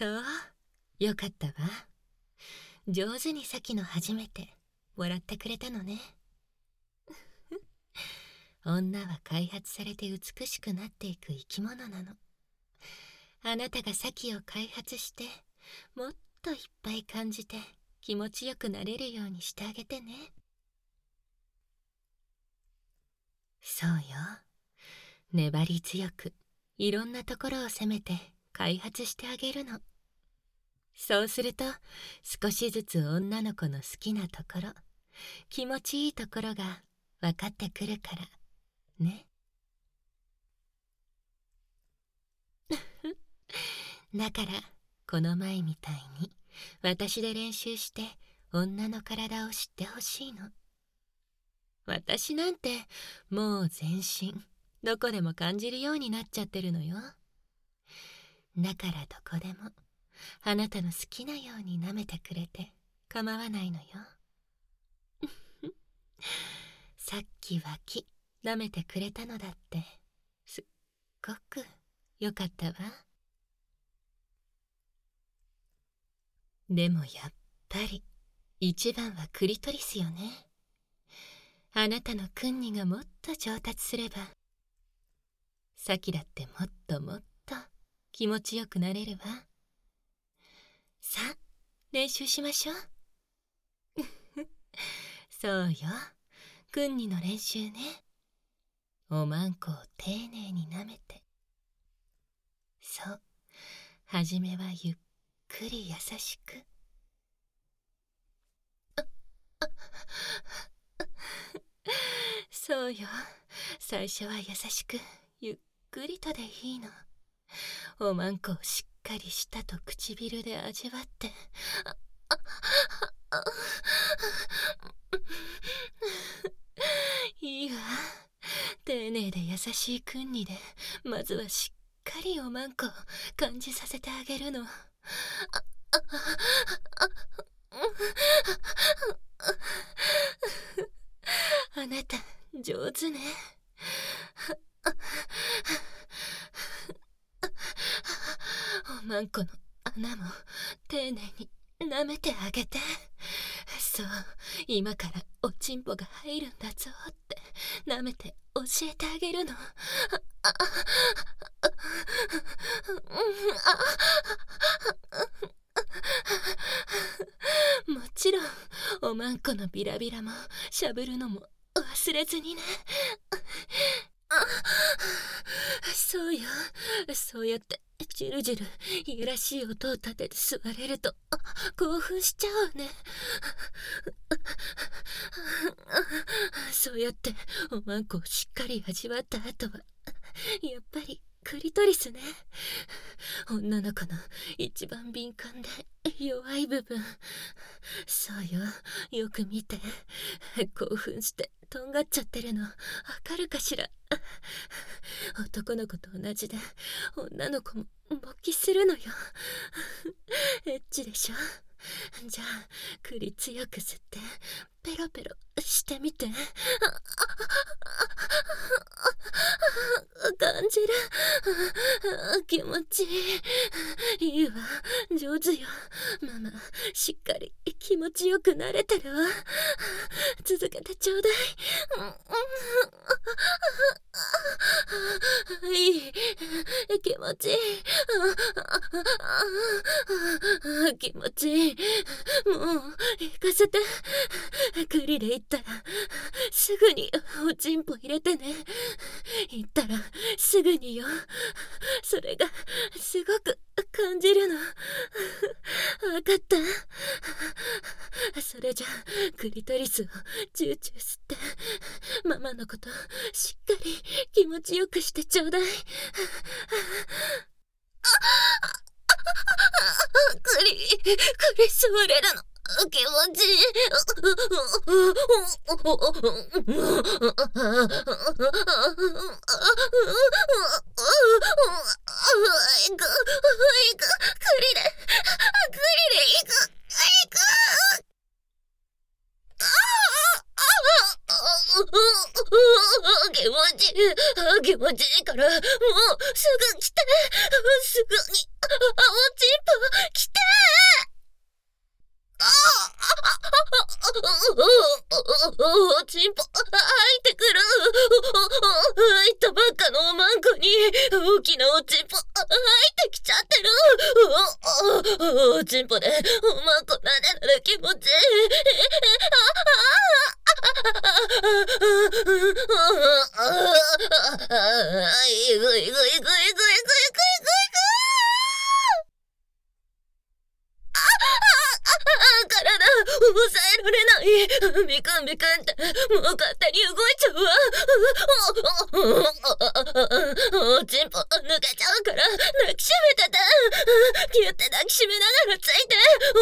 そう、よかったわ。上手にさきの初めて笑ってくれたのね。女は開発されて美しくなっていく生き物なの。あなたがサキを開発してもっといっぱい感じて気持ちよくなれるようにしてあげてね。そうよ、粘り強くいろんなところを攻めて開発してあげるの。そうすると少しずつ女の子の好きなところ、気持ちいいところが分かってくるからね。だからこの前みたいに私で練習して女の体を知ってほしいの。私なんてもう全身どこでも感じるようになっちゃってるのよ。だからどこでもあなたの好きなように舐めてくれて構わないのよ。さっき脇舐めてくれたのだってすっごくよかったわ。でもやっぱり一番はクリトリスよね。あなたのクンニがもっと上達すればサキだってもっともっと気持ちよくなれるわ。さあ練習しましょう。そうよ、クンニの練習ね。おまんこを丁寧に舐めて。そう、はじめはゆっくり優しく。そうよ、最初は優しくゆっくりとでいいの。おまんこをしっかり舌と唇で味わって。いいわ、丁寧で優しいクンニでまずはしっかりおまんこを感じさせてあげるの。あなた上手ね。おまんこの穴も丁寧に舐めてあげて。そう、今からおちんぽが入るんだぞって舐めて教えてあげるの。もちろんおまんこのビラビラもしゃぶるのも忘れずにね。そうよ、そうやってじるじるいやらしい音を立てて座れると興奮しちゃうわね。そうやっておまんこをしっかり味わった後はやっぱりクリトリスね。女の子の一番敏感で弱い部分。そうよ、よく見て。興奮してとんがっちゃってるのわかるかしら。男の子と同じで女の子も勃起するのよ。エッチでしょ。じゃあ栗強く吸ってペロペロしてみて。感じる。気持ちいい。いいわ、上手よ。ママしっかり気持ちよくなれてるわ。続けてちょうだい。いい、気持ちいい。気持ちいい。もう行かせて。栗で行ったらすぐにおちんぽ入れてね。行ったらすぐによ。それがすごく感じるの。わかった。それじゃクリトリスをチューチュー吸ってママのことしっかり気持ちよくしてちょうだい。クリ吸われるの気持ちいい。気持ちいいからもうすぐ来て、すぐに、おちんぽ来て。おちんぽ入ってくる。入ったばっかのおまんこに大きなおちんぽ入ってきちゃってる。おちんぽでおまんこなでなで気持ちいい。いぐいぐいぐいぐいぐいぐいぐいぐい。体抑えられない。ビクンビクンってもう勝手に動いちゃうわ。おちんぽ抜けちゃうから抱きしめてて。ギュって抱きしめながらついて。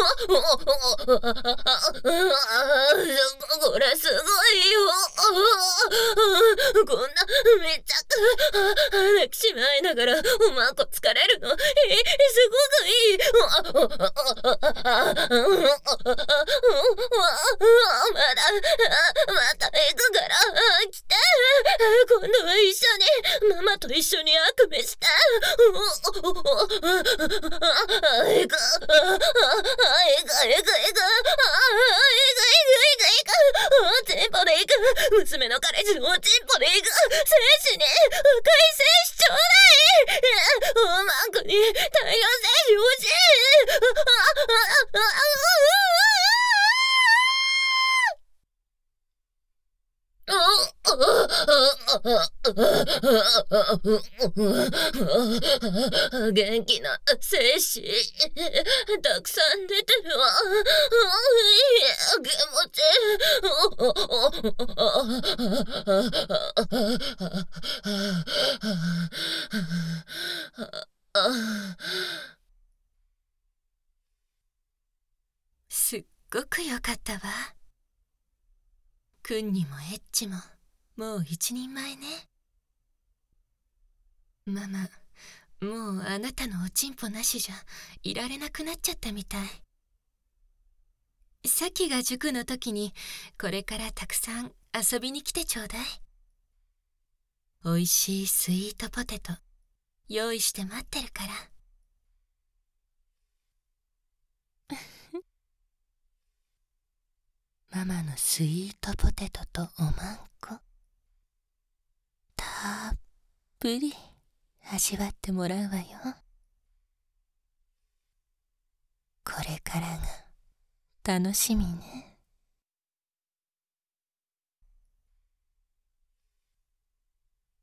これすごいよ。こんなめっちゃ抱きしめ合いながらおまんこ疲れるのすごくいい。また行くから来て。今度は一緒にママと一緒に悪夢して。行くおちんぽで行く。娘の彼氏のおちんぽで行く。精子に深い精子ちょうだい。おまんこに大量精子欲しい。元気な精子たくさん出てるわ。気持ちすっごくよかったわ。くんにもエッチももう一人前ね。ママ、もうあなたのおちんぽなしじゃいられなくなっちゃったみたい。さきが塾の時にこれからたくさん遊びに来てちょうだい。おいしいスイートポテト用意して待ってるから。ママのスイートポテトとおまんこたっぷり味わってもらうわよ。これからが楽しみね。